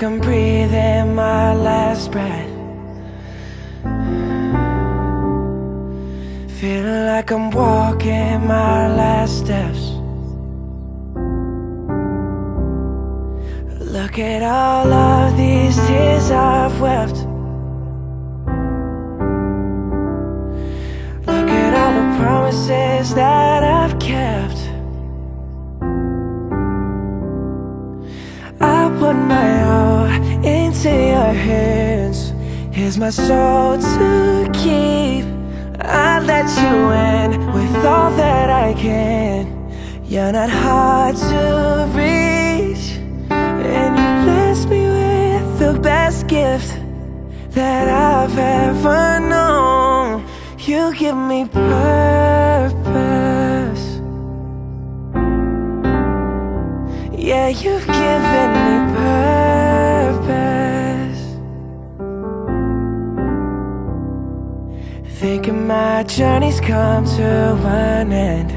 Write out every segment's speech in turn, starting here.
like I'm breathing my last breath. Feeling like I'm walking my last steps. Look at all of these tears I've wept. Look at all the promises that I've kept. I put my all into your hands. Here's my soul to keep. I let you in with all that I can. You're not hard to reach, and you bless me with the best gift that I've ever known. You give me purpose. Yeah, you've given me purpose. Thinking my journey's come to an end.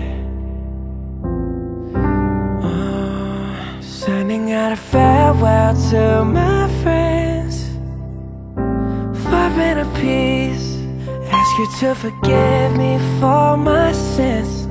Sending out a farewell to my friends. Far better peace. Ask you to forgive me for my sins.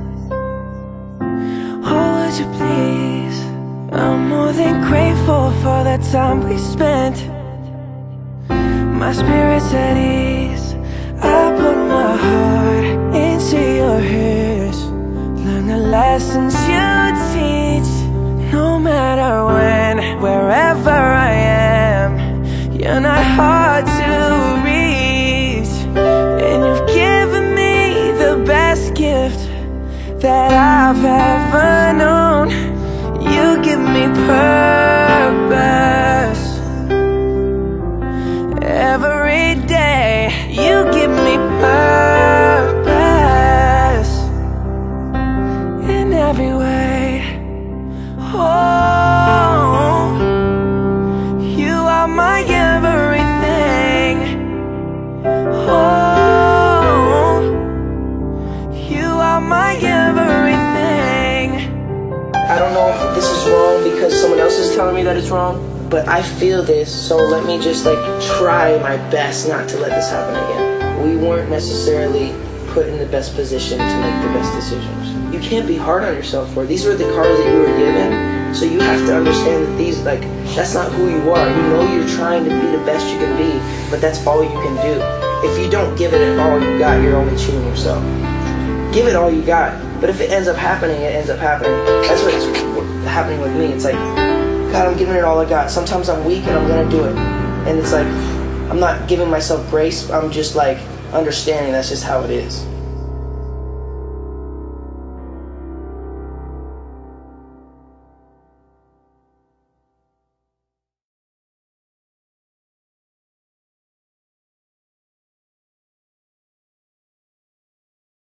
Oh, would you please? I'm more than grateful for the time we spent. My spirit's at ease. I put my heart into your hands. Learn the lessons you teach. No matter when, wherever I am, you're not hard to reach. And you've given me the best gift that I've ever known. You give me purpose. Every day, you give me purpose. In every way. Oh, you are my everything. Oh, you are my everything. I don't know if this is wrong because someone else is telling me that it's wrong, but I feel this, so let me just try my best not to let this happen again. We weren't necessarily put in the best position to make the best decisions. You can't be hard on yourself for it. These were the cards that you were given, so you have to understand that these, that's not who you are. You know you're trying to be the best you can be, but that's all you can do. If you don't give it all you got, you're only cheating yourself. Give it all you got, but if it ends up happening, it ends up happening. That's what's happening with me. It's like, God, I'm giving it all I got. Sometimes I'm weak and I'm gonna do it. And it's like, I'm not giving myself grace, I'm just understanding that's just how it is.